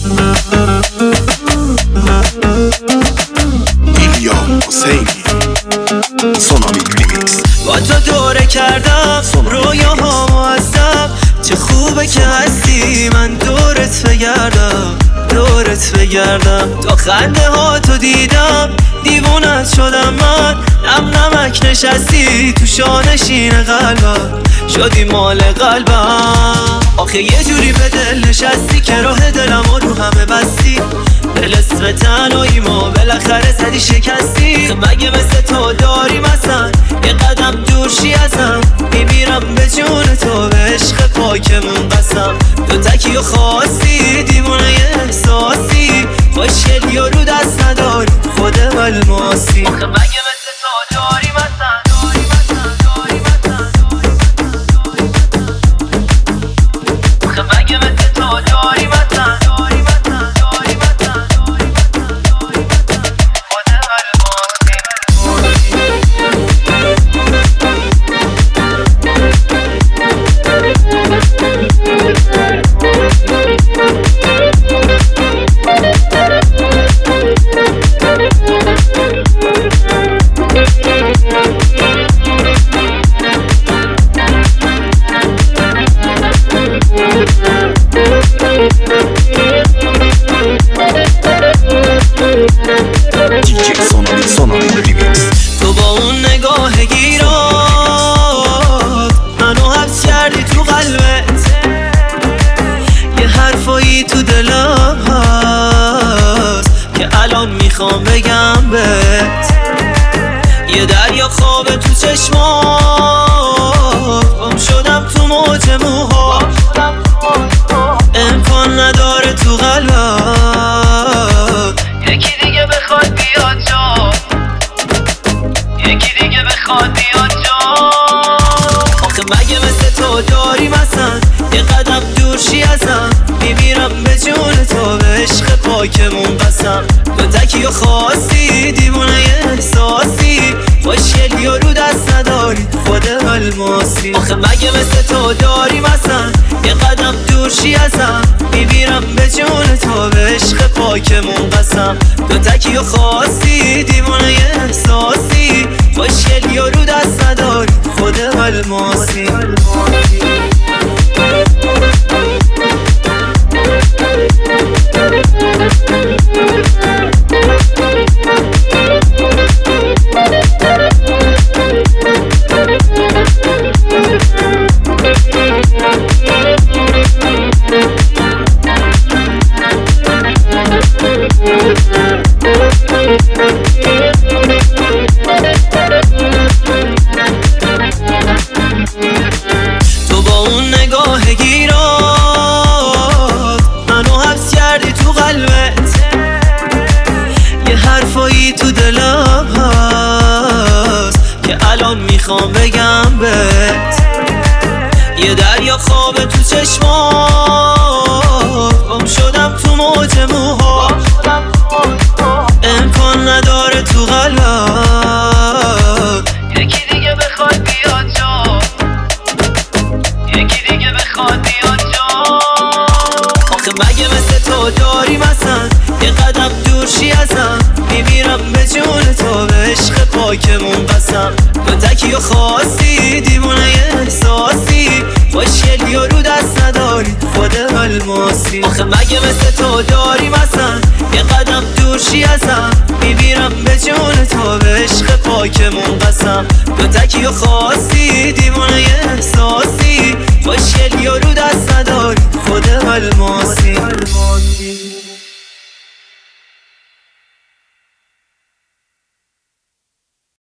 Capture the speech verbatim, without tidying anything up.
ایلیا حسینی سونامی ریمیکس. با تو دوره کردم رویاها معذب، چه خوبه که هستی من دورت بگردم دورت بگردم. تا خنده ها تو دیدم دیوونت شدم من، نم نمک نشستی تو شانشین قلبم، شدی مال قلبم. آخه یه جوری به دل نشستی که راه دلم رو همه بستی، دل اسم تنهایی ما بالاخره زدی شکستی. مگه مثل تو داری مثلا یه قدم دور شی ازم، میمیرم به جون تو به عشق پاکمون قسم. دو تکی و خواستی دیوونه احساسی، خوشگلی و رو دست نداری خود الماسی. آخه مگه مثل تو داری مثلا مگه مثل تو داری مثلا داری مثلا داری مثلا داری مثلا خود تو با اون نگاه گیرات منو حبس کردی تو قلبت، یه حرفایی تو دلم هست که الان میخوام بگم بهت. یه دریا خوابه تو چشمات، گم شدم تو موج موها، امکان نداره تو قلبم یکی دیگه بخواد بیاد جا، یکی دیگه بخواد بیاد جا. آخه مگه مثل تو داری مثلا یه قدم دور شی ازم، میمیرم به جون تو به عشق پاکمون قسم. دو تکی و خواستی دیوونه احساسی، خوشگلی و رو دست نداری خود الماسی. آخه مگه مثل تو داری مثلا یه قدم دور شی ازم، میمیرم به جون تو به عشق پاکمون قسم. دو تکی و خواستی دیوونه احساسی، خوشگلی و رو دست نداری خود الماسی. تو با اون نگاه گیرات منو حبس کردی تو قلبت، یه حرفایی تو دلم هست که الان میخوام بگم بهت. یه دریا خوابه تو چشمات، گم شدم تو موج موها، امکان نداره تو قلبم یکی دیگه بخواد بیاد جا، یکی دیگه بخواد بیاد جا. آخه مگه مثل تو داری مثلا یه قدم دور شی ازم، میمیرم به جون تو به عشق پاکمون قسم. دو تکی و خواستی دیوونه احساسی، خوشگلی و رو دست نداری خود الماسی. آخه مگه مثل تو داری مثلا یه قدم دور شی ازم، میمیرم به جون تو به عشق پاکمون قسم. دو تکی و خواستی دیوونه